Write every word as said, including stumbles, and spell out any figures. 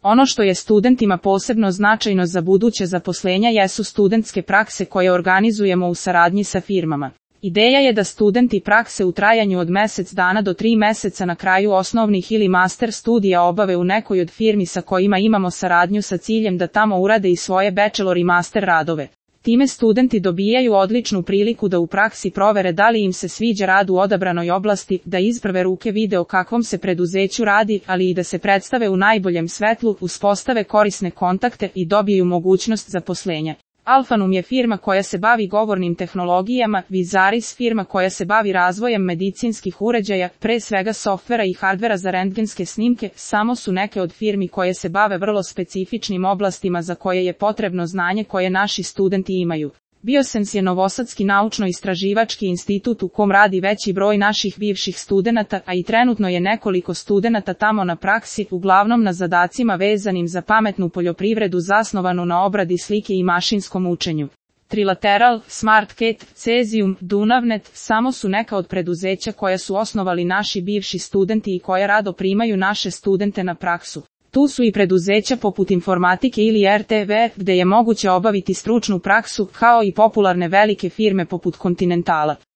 Ono što je studentima posebno značajno za buduće zaposlenja jesu studentske prakse koje organizujemo u saradnji sa firmama. Ideja je da studenti prakse u trajanju od mjesec dana do tri mjeseca na kraju osnovnih ili master studija obave u nekoj od firmi sa kojima imamo saradnju sa ciljem da tamo urade i svoje bachelor i master radove. Time studenti dobijaju odličnu priliku da u praksi provere da li im se sviđa rad u odabranoj oblasti, da iz prve ruke vide o kakvom se preduzeću radi, ali i da se predstave u najboljem svetlu, uspostave korisne kontakte i dobiju mogućnost zaposlenja. Alfanum je firma koja se bavi govornim tehnologijama, Vizaris firma koja se bavi razvojem medicinskih uređaja, pre svega softvera i hardvera za rentgenske snimke, samo su neke od firmi koje se bave vrlo specifičnim oblastima za koje je potrebno znanje koje naši studenti imaju. Biosens je novosadski naučno-istraživački institut u kom radi veći broj naših bivših studenata, a i trenutno je nekoliko studenata tamo na praksi, uglavnom na zadacima vezanim za pametnu poljoprivredu zasnovanu na obradi slike i mašinskom učenju. Trilateral, SmartCat, Cesium, Dunavnet samo su neka od preduzeća koja su osnovali naši bivši studenti i koje rado primaju naše studente na praksu. Tu su i preduzeća poput Informatike ili R T V, gde je moguće obaviti stručnu praksu, kao i popularne velike firme poput Continentala.